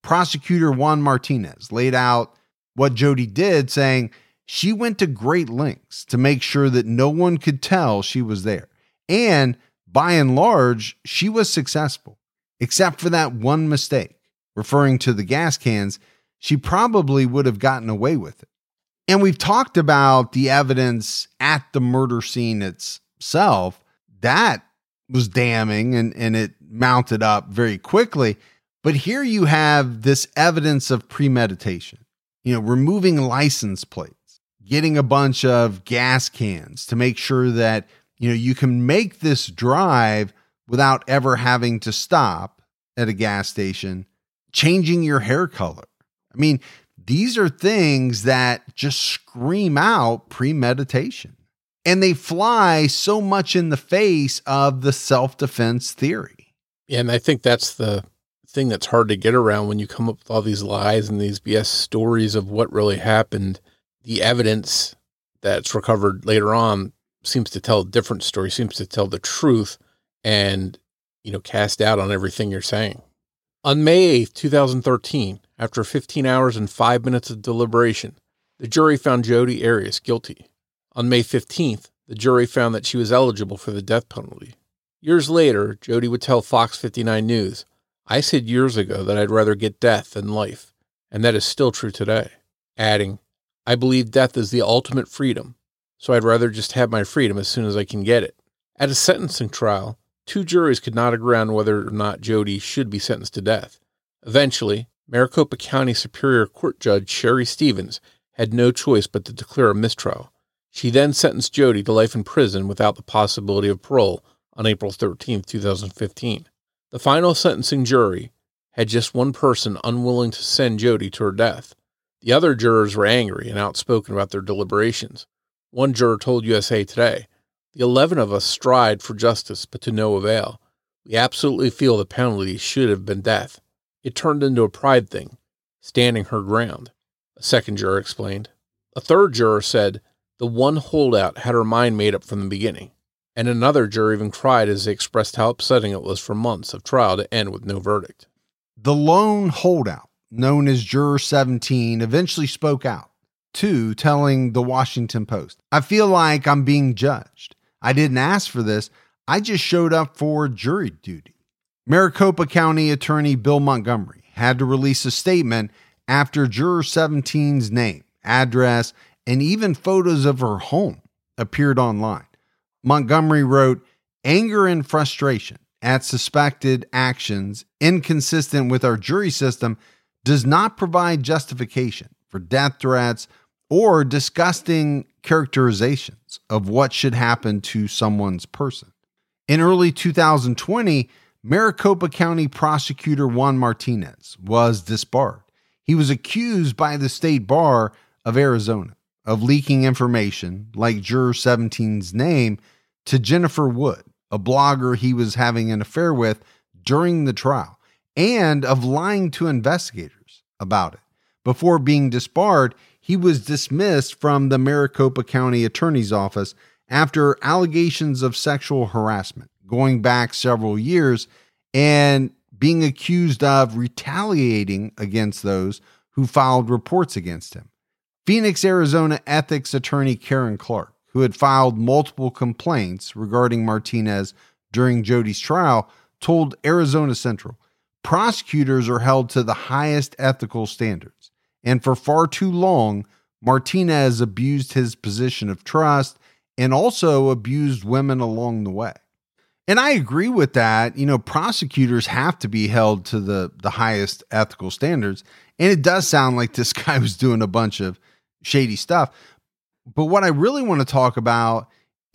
Prosecutor Juan Martinez laid out what Jodi did, saying she went to great lengths to make sure that no one could tell she was there. And by and large, she was successful, except for that one mistake, referring to the gas cans. She probably would have gotten away with it. And we've talked about the evidence at the murder scene itself. That was damning, and, and it mounted up very quickly. But here you have this evidence of premeditation, you know, removing license plates, getting a bunch of gas cans to make sure that, you know, you can make this drive without ever having to stop at a gas station, changing your hair color. I mean, these are things that just scream out premeditation. And they fly so much in the face of the self-defense theory. Yeah, and I think that's the thing that's hard to get around when you come up with all these lies and these B S stories of what really happened. The evidence that's recovered later on seems to tell a different story, seems to tell the truth and, you know, cast doubt on everything you're saying. On May eighth, twenty thirteen, after fifteen hours and five minutes of deliberation, the jury found Jodi Arias guilty. On May fifteenth, the jury found that she was eligible for the death penalty. Years later, Jodi would tell Fox fifty-nine News, "I said years ago that I'd rather get death than life, and that is still true today," adding, "I believe death is the ultimate freedom, so I'd rather just have my freedom as soon as I can get it." At a sentencing trial, two juries could not agree on whether or not Jodi should be sentenced to death. Eventually, Maricopa County Superior Court Judge Sherry Stevens had no choice but to declare a mistrial. She then sentenced Jodi to life in prison without the possibility of parole on April thirteenth, twenty fifteen. The final sentencing jury had just one person unwilling to send Jodi to her death. The other jurors were angry and outspoken about their deliberations. One juror told U S A Today, "The eleven of us strived for justice, but to no avail. We absolutely feel the penalty should have been death. It turned into a pride thing, standing her ground," a second juror explained. A third juror said the one holdout had her mind made up from the beginning. And another juror even cried as they expressed how upsetting it was for months of trial to end with no verdict. The lone holdout, known as Juror seventeen, eventually spoke out, too, telling the Washington Post, "I feel like I'm being judged. I didn't ask for this. I just showed up for jury duty." Maricopa County Attorney Bill Montgomery had to release a statement after Juror seventeen's name, address, and even photos of her home appeared online. Montgomery wrote, "Anger and frustration at suspected actions inconsistent with our jury system does not provide justification for death threats or disgusting characterizations of what should happen to someone's person." In early two thousand twenty, Maricopa County Prosecutor Juan Martinez was disbarred. He was accused by the State Bar of Arizona of leaking information, like Juror seventeen's name, to Jennifer Wood, a blogger he was having an affair with during the trial, and of lying to investigators about it. Before being disbarred, he was dismissed from the Maricopa County Attorney's Office after allegations of sexual harassment going back several years and being accused of retaliating against those who filed reports against him. Phoenix, Arizona ethics attorney Karen Clark, who had filed multiple complaints regarding Martinez during Jodi's trial, told Arizona Central, "Prosecutors are held to the highest ethical standards, and for far too long, Martinez abused his position of trust and also abused women along the way." And I agree with that. You know, prosecutors have to be held to the, the highest ethical standards. And it does sound like this guy was doing a bunch of shady stuff. But what I really want to talk about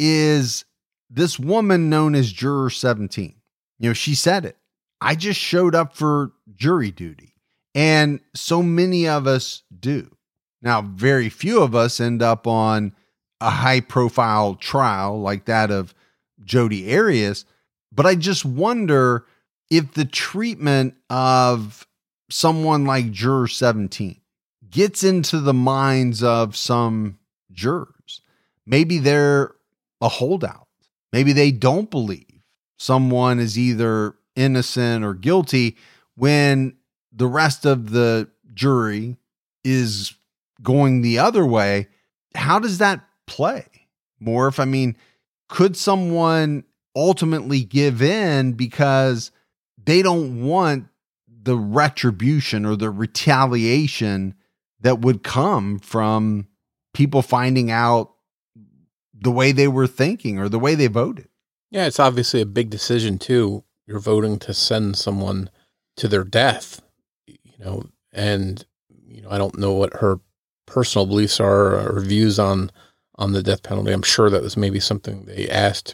is this woman known as Juror seventeen. You know, she said it. "I just showed up for jury duty." And so many of us do. Now, very few of us end up on a high profile trial like that of Jodi Arias. But I just wonder if the treatment of someone like Juror seventeen gets into the minds of some jurors. Maybe they're a holdout. Maybe they don't believe someone is either innocent or guilty when the rest of the jury is going the other way, how does that play? Morph, I mean, could someone ultimately give in because they don't want the retribution or the retaliation that would come from people finding out the way they were thinking or the way they voted? Yeah, it's obviously a big decision too. You're voting to send someone to their death, you know, and, you know, I don't know what her personal beliefs are or views on, on the death penalty. I'm sure that was maybe something they asked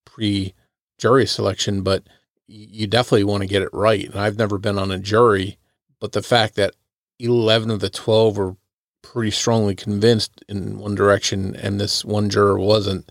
pre-jury selection, but you definitely want to get it right. And I've never been on a jury, but the fact that eleven of the twelve were pretty strongly convinced in one direction and this one juror wasn't,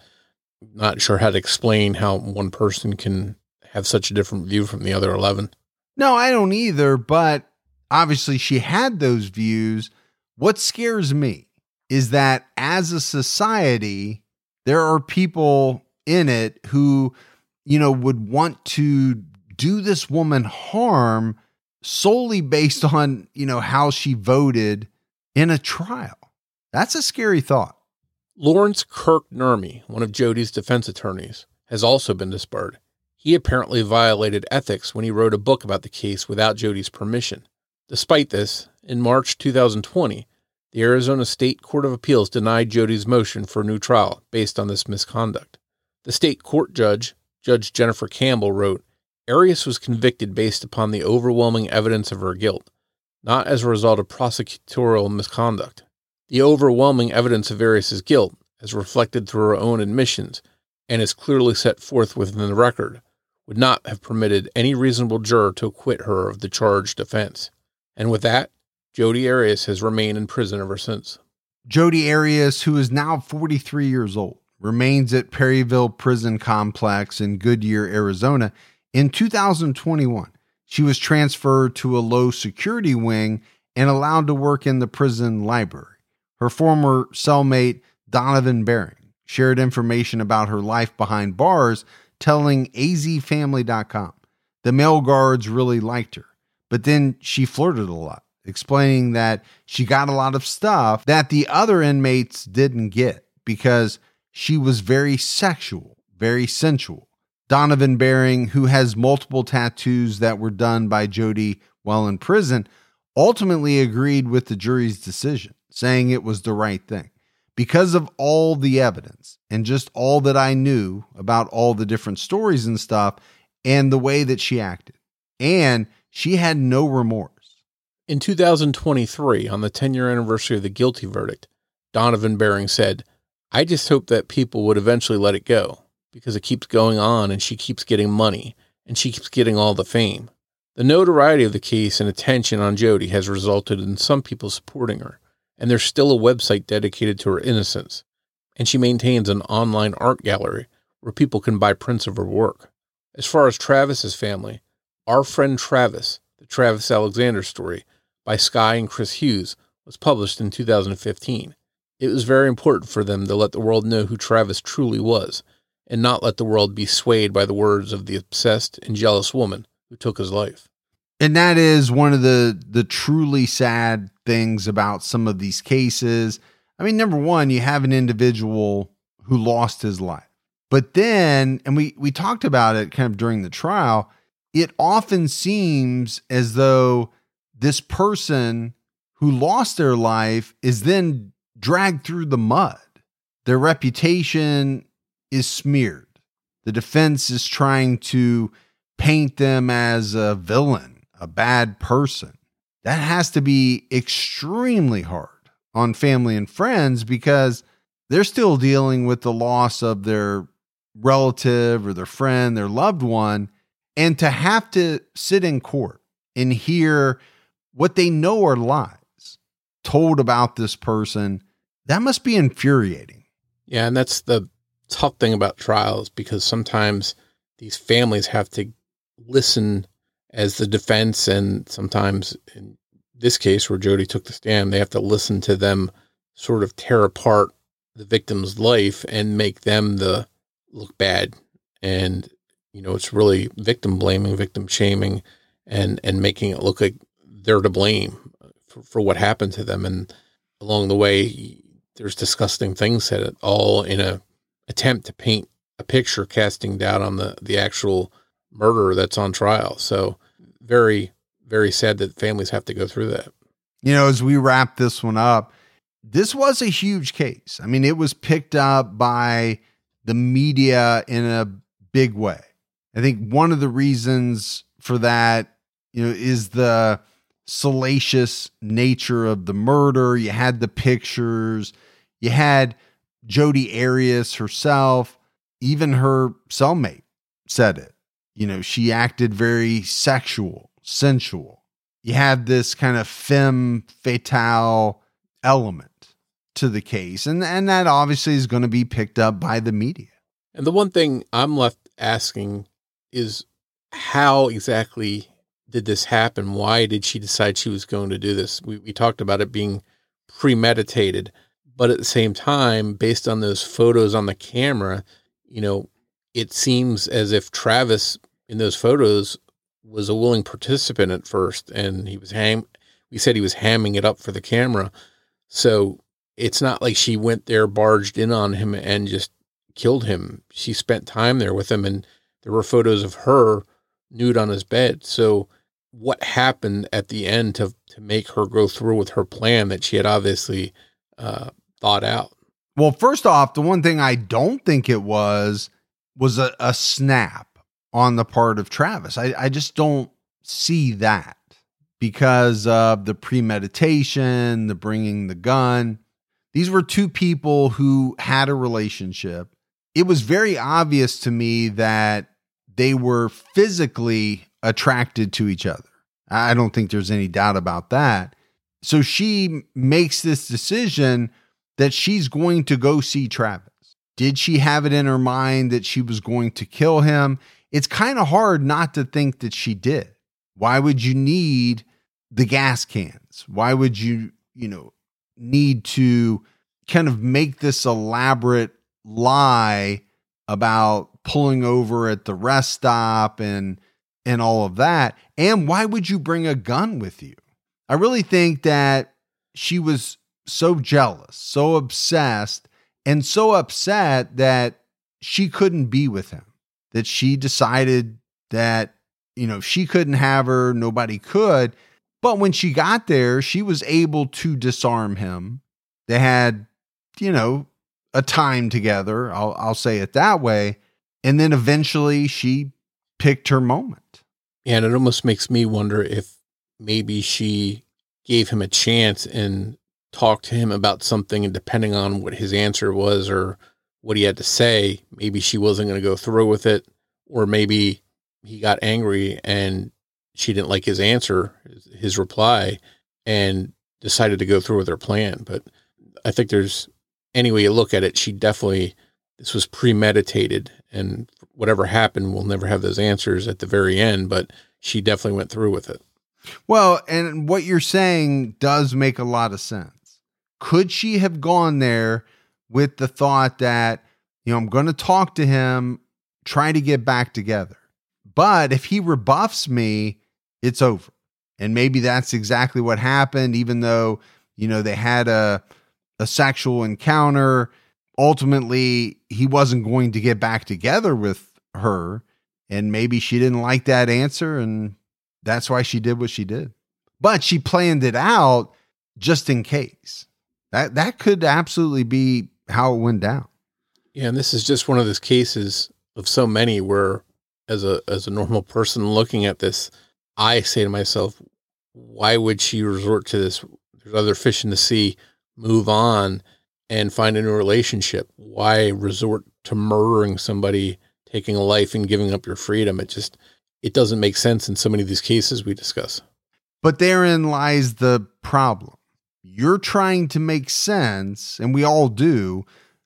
not sure how to explain how one person can have such a different view from the other eleven. No, I don't either, but obviously she had those views. What scares me is that as a society, there are people in it who, you know, would want to do this woman harm solely based on, you know, how she voted in a trial. That's a scary thought. Lawrence Kirk Nurmi, one of Jodi's defense attorneys, has also been disbarred. He apparently violated ethics when he wrote a book about the case without Jodi's permission. Despite this, in March two thousand twenty, the Arizona State Court of Appeals denied Jodi's motion for a new trial based on this misconduct. The state court judge, Judge Jennifer Campbell, wrote, Arias was convicted based upon the overwhelming evidence of her guilt, not as a result of prosecutorial misconduct. The overwhelming evidence of Arias' guilt, as reflected through her own admissions, and is clearly set forth within the record, would not have permitted any reasonable juror to acquit her of the charged offense. And with that, Jodi Arias has remained in prison ever since. Jodi Arias, who is now forty-three years old, remains at Perryville Prison Complex in Goodyear, Arizona. In two thousand twenty-one, she was transferred to a low security wing and allowed to work in the prison library. Her former cellmate, Donovan Bering, shared information about her life behind bars, telling A Z Family dot com. The male guards really liked her, but then she flirted a lot, explaining that she got a lot of stuff that the other inmates didn't get because she was very sexual, very sensual. Donovan Bering, who has multiple tattoos that were done by Jodi while in prison, ultimately agreed with the jury's decision, saying it was the right thing. Because of all the evidence and just all that I knew about all the different stories and stuff and the way that she acted. And she had no remorse. In two thousand twenty-three, on the ten-year anniversary of the guilty verdict, Donovan Bering said, I just hope that people would eventually let it go because it keeps going on and she keeps getting money and she keeps getting all the fame. The notoriety of the case and attention on Jodi has resulted in some people supporting her, and there's still a website dedicated to her innocence, and she maintains an online art gallery where people can buy prints of her work. As far as Travis's family, Our Friend Travis, the Travis Alexander story by Sky and Chris Hughes, was published in two thousand fifteen. It was very important for them to let the world know who Travis truly was, and not let the world be swayed by the words of the obsessed and jealous woman who took his life. And that is one of the, the truly sad things about some of these cases. I mean, number one, you have an individual who lost his life. But then, and we, we talked about it kind of during the trial, it often seems as though this person who lost their life is then dragged through the mud. Their reputation is smeared. The defense is trying to paint them as a villain, a bad person. That has to be extremely hard on family and friends because they're still dealing with the loss of their relative or their friend, their loved one, and to have to sit in court and hear what they know are lies told about this person, that must be infuriating. Yeah, and that's the tough thing about trials because sometimes these families have to listen as the defense, and sometimes in this case where Jodi took the stand, they have to listen to them sort of tear apart the victim's life and make them the look bad. And, you know, it's really victim blaming, victim shaming, and, and making it look like they're to blame for, for what happened to them. And along the way, there's disgusting things said, all in a attempt to paint a picture casting doubt on the, the actual murderer that's on trial. So very, very sad that families have to go through that. You know, as we wrap this one up, this was a huge case. I mean, it was picked up by the media in a big way. I think one of the reasons for that, you know, is the salacious nature of the murder. You had the pictures, you had Jodi Arias herself, even her cellmate said it. You know, she acted very sexual, sensual. You have this kind of femme fatale element to the case. And, and that obviously is going to be picked up by the media. And the one thing I'm left asking is, how exactly did this happen? Why did she decide she was going to do this? We, we talked about it being premeditated, but at the same time, based on those photos on the camera, you know, it seems as if Travis in those photos was a willing participant at first, and he was ham. We said he was hamming it up for the camera. So it's not like she went there, barged in on him and just killed him. She spent time there with him, and there were photos of her nude on his bed. So what happened at the end to, to make her go through with her plan that she had obviously uh, thought out? Well, first off, the one thing I don't think it was, was a, a snap on the part of Travis. I, I just don't see that because of the premeditation, the bringing the gun. These were two people who had a relationship. It was very obvious to me that they were physically attracted to each other. I don't think there's any doubt about that. So she makes this decision that she's going to go see Travis. Did she have it in her mind that she was going to kill him? It's kind of hard not to think that she did. Why would you need the gas cans? Why would you, you know, need to kind of make this elaborate lie about pulling over at the rest stop and and all of that? And why would you bring a gun with you? I really think that she was so jealous, so obsessed, and so upset that she couldn't be with him, that she decided that, you know, she couldn't have her, nobody could. But when she got there, she was able to disarm him. They had, you know, a time together. I'll, I'll say it that way. And then eventually she picked her moment. And it almost makes me wonder if maybe she gave him a chance and talked to him about something, and depending on what his answer was or what he had to say, maybe she wasn't going to go through with it, or maybe he got angry and she didn't like his answer, his reply, and decided to go through with her plan. But I think there's, any way you look at it, she definitely, this was premeditated, and whatever happened, we'll never have those answers at the very end, but she definitely went through with it. Well, and what you're saying does make a lot of sense. Could she have gone there with the thought that, you know, I'm going to talk to him, try to get back together, but if he rebuffs me, it's over. And maybe that's exactly what happened, even though, you know, they had a, a sexual encounter. Ultimately, he wasn't going to get back together with her, and maybe she didn't like that answer, and that's why she did what she did. But she planned it out just in case. That that could absolutely be how it went down. Yeah, and this is just one of those cases of so many where, as a as a normal person looking at this, I say to myself, why would she resort to this? There's other fish in the sea. Move on and find a new relationship. Why resort to murdering somebody, taking a life, and giving up your freedom? It just, it doesn't make sense in so many of these cases we discuss. But therein lies the problem. You're trying to make sense, and we all do,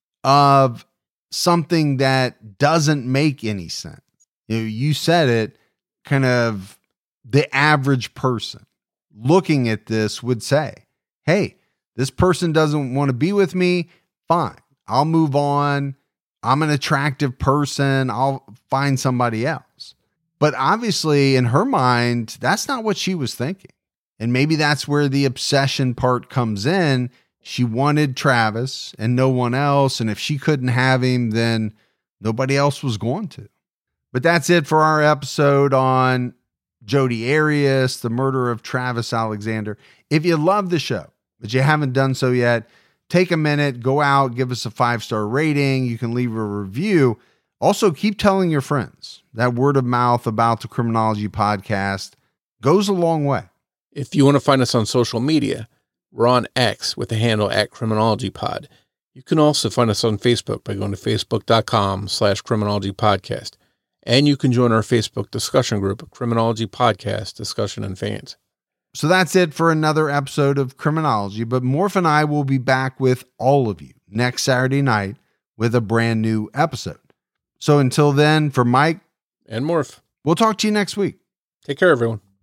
of something that doesn't make any sense. You know, you said it, kind of the average person looking at this would say, hey, this person doesn't want to be with me. Fine. I'll move on. I'm an attractive person. I'll find somebody else. But obviously in her mind, that's not what she was thinking. And maybe that's where the obsession part comes in. She wanted Travis and no one else. And if she couldn't have him, then nobody else was going to. But that's it for our episode on Jodi Arias, the murder of Travis Alexander. If you love the show, but you haven't done so yet, take a minute, go out, give us a five-star rating. You can leave a review. Also, keep telling your friends. That word of mouth about the Criminology Podcast goes a long way. If you want to find us on social media, we're on X with the handle at Criminology Pod. You can also find us on Facebook by going to facebook.com slash Criminology Podcast. And you can join our Facebook discussion group, Criminology Podcast Discussion and Fans. So that's it for another episode of Criminology, but Morph and I will be back with all of you next Saturday night with a brand new episode. So until then, for Mike and Morph, we'll talk to you next week. Take care, everyone.